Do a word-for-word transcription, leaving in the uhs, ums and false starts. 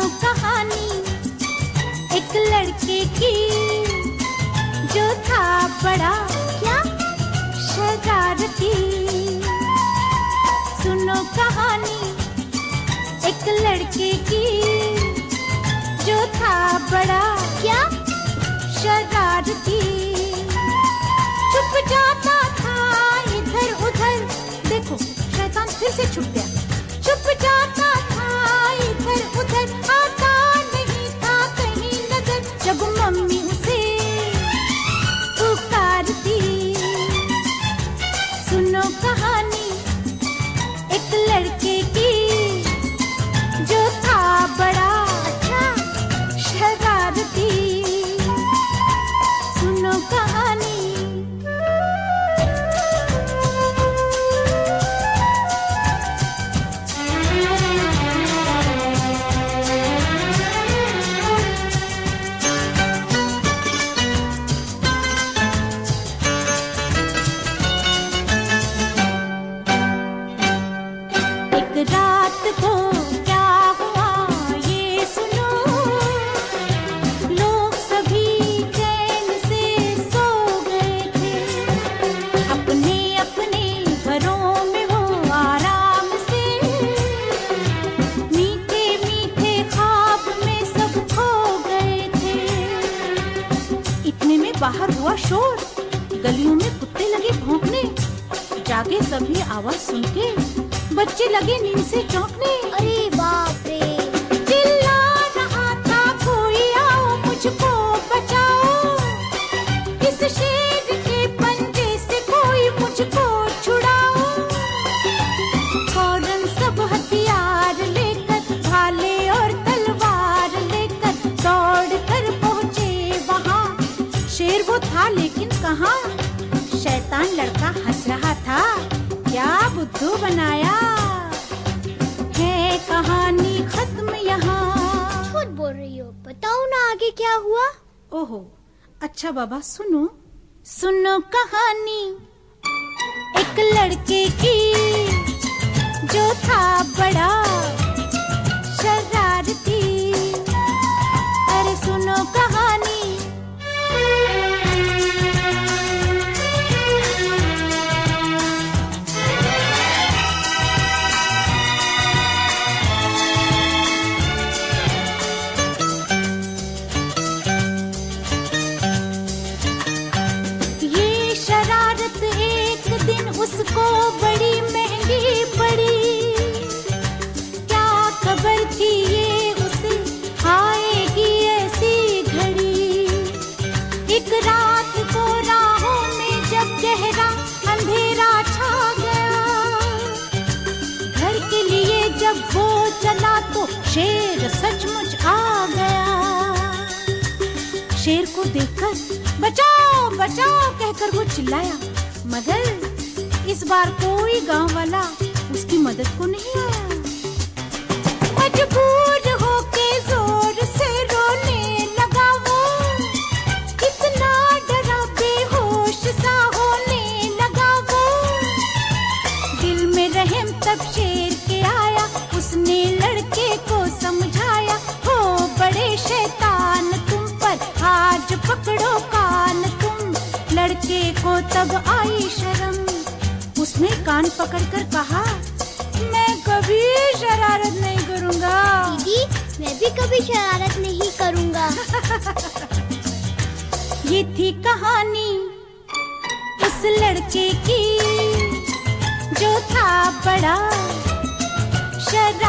कहानी एक लड़के की जो था बड़ा क्या शरारती। सुनो कहानी एक लड़के की जो था बड़ा क्या शरारती। छुप जाता था इधर उधर, देखो शैतान फिर से छुप गया। छुप जाता था इधर उधर, आता नहीं था कहीं नजर, जब मम्मी उसे पुकारती। सुनो कहानी एक लड़के की जो था बड़ा अच्छा शरारती। सुनो कहानी। रात को क्या हुआ ये सुनो, लोग सभी चैन से सो गए थे। अपने अपने घरों में वो आराम से, मीठे मीठे ख्वाब में सब खो गए थे। इतने में बाहर हुआ शोर, गलियों में कुत्ते लगे भौंकने। जागे सभी आवाज सुन के बच्चे लगे नींद से चौंकने। अरे बाप रे! चिल्ला रहा था कोई आओ मुझको बचाओ, इस शेर के पंजे से कोई मुझको छुड़ाओ। फौरन सब हथियार लेकर, भाले और तलवार लेकर दौड़ कर पहुंचे वहां। शेर वो था लेकिन कहाँ, शैतान लड़का हंस रहा था, क्या बुद्धू बनाया है, कहानी खत्म यहाँ। झूठ बोल रही हो, बताओ ना आगे क्या हुआ। ओहो अच्छा बाबा सुनो। सुनो कहानी एक लड़के की जो था बड़ा शरारती। अरे सुनो कहानी। उसको बड़ी महंगी पड़ी, क्या खबर थी ये उसे आएगी ऐसी घड़ी। एक रात को राहों में जब गहरा अंधेरा छा गया, घर के लिए जब वो चला तो शेर सचमुच आ गया। शेर को देखकर बचाओ बचाओ कहकर वो चिल्लाया, मगर इस बार कोई गांव वाला उसकी मदद को नहीं आया। मजबूर होके जोर से रोने लगा वो, कितना डरा बेहोश सा होने लगा वो। दिल में रहम तब शेर के आया, उसने लड़के को समझाया, हो बड़े शैतान तुम पर आज पकड़ो कान तुम। लड़के को तब आई शर्म, उसने कान पकड़कर कहा, मैं कभी शरारत नहीं करूंगा। दीदी मैं भी कभी शरारत नहीं करूंगा। ये थी कहानी उस लड़के की जो था बड़ा शरारती।